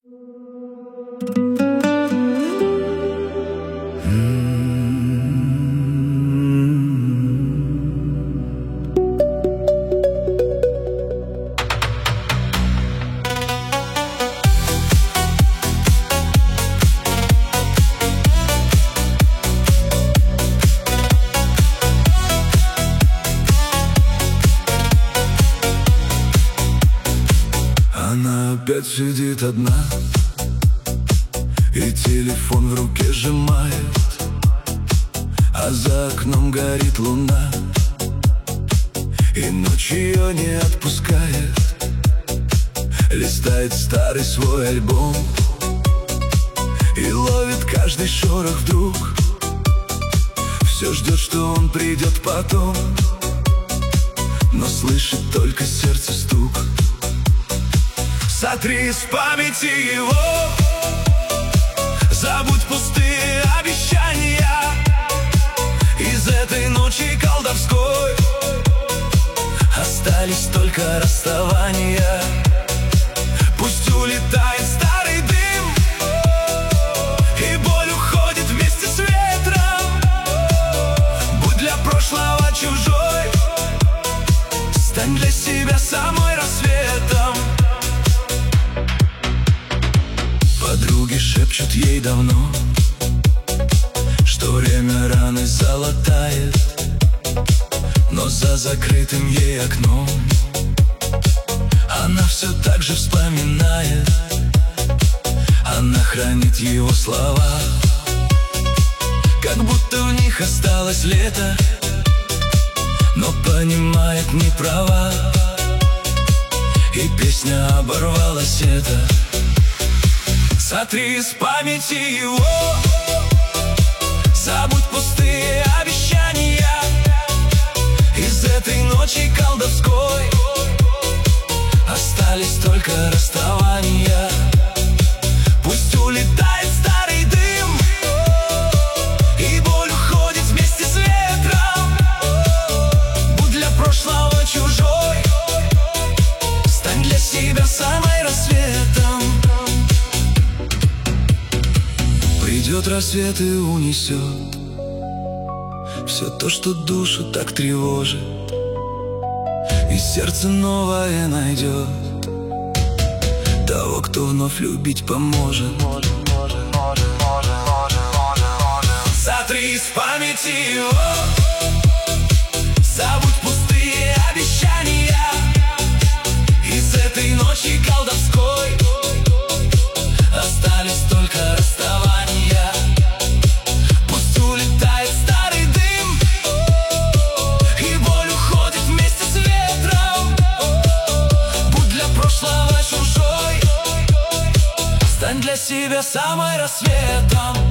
Она опять сидит одна и телефон в руке сжимает, а за окном горит луна, и ночь ее не отпускает. Листает старый свой альбом и ловит каждый шорох вдруг. Все ждет, что он придет потом, но слышит только сердце стук. Сотри из памяти его, забудь пустые обещания. Из этой ночи колдовской остались только расставания. Пусть улетает старый дым, и боль уходит вместе с ветром. Будь для прошлого чужой, стань для себя самой рассветом. Подруги шепчут ей давно, что время раны залатает, но за закрытым ей окном она все так же вспоминает. Она хранит его слова, как будто в них осталось лето, но понимает, не права, и песня оборвалась это. Сотри из памяти его, забудь пустые обещания. Из этой ночи колдовской остались только расставания. Пусть улетает старый дым, и боль уходит вместе с ветром. Будь для прошлого чужой, стань для себя самой рассветом. Придет рассвет и унесет все то, что душу так тревожит, и сердце новое найдет того, кто вновь любить поможет. Сотри из памяти его, забудь пустые обещания. Из этой ночи колдовской остались только расставания. Пусть улетает старый дым, и боль уходит вместе с ветром. Будь для прошлого чужой, стань для себя самой рассветом.